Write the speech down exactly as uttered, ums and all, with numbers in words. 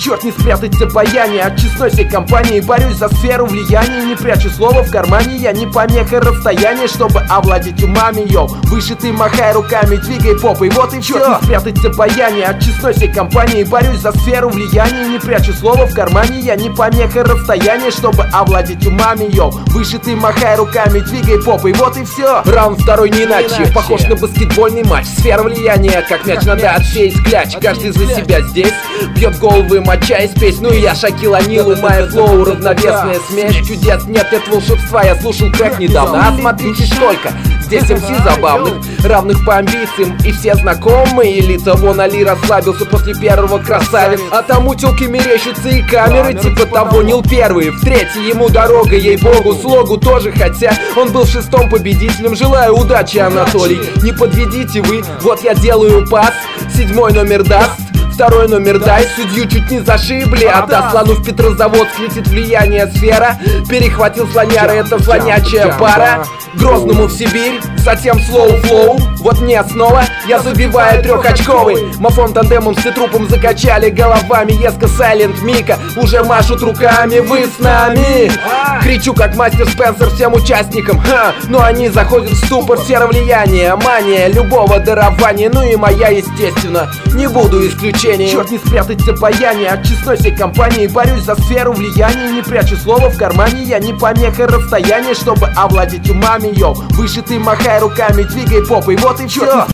Черт, не спрятать обаяние от честной всей компании. Борюсь за сферу влияния, не прячу слово в кармане. Я не помеха расстояния, чтобы овладеть умами, йоу. Выше ты махай руками, двигай попой, вот и все. Черт, не спрятать обаяние от честной всей компании. Борюсь за сферу влияния, не прячу слово в кармане. Я не помеха расстояние, чтобы овладеть умами, йоу. Выше ты махай руками, двигай попой, вот и все. Раунд второй не иначе, похож на баскетбольный матч. Сфера влияния, как мяч, надо отсеять кляч. Каждый за себя здесь бьет головы, моча и спесь. Ну и я Шакил О'Нил, и моя флоу равновесная смесь. Чудес нет, нет волшебства, я слушал трек недавно. Осмотритесь только, здесь эм си забавных, равных по амбициям, и все знакомые лица. Вон Али расслабился после первого красавец, а там утёлки мерещатся и камеры типа того. Нил первый, в третий ему дорога, ей-богу, слогу тоже, хотя он был шестом победителем. Желаю удачи, Анатолий, не подведите вы, вот я делаю пас. Седьмой номер даст, второй номер дай, судью чуть не зашибли. Отдаст слону в Петрозаводск, летит влияние сфера. Перехватил слоняра, это слонячая пара. Грозному в Сибирь, затем слоу-флоу. Вот мне снова, я забиваю трехочковый. Мафон тандемом с трупом закачали головами. Еска, Сайлент, Мика уже машут руками. Вы с нами? Кричу как мастер Спенсер всем участникам, ха, но они заходят в ступор. Сфера влияния, мания любого дарования. Ну и моя, естественно, не буду исключением. Черт, не спрятать обаяние от честной всей компании. Борюсь за сферу влияния, не прячу слово в кармане. Я не помеха расстояния, чтобы овладеть умами, йоу. Выше ты махай руками, двигай попой, вот и все.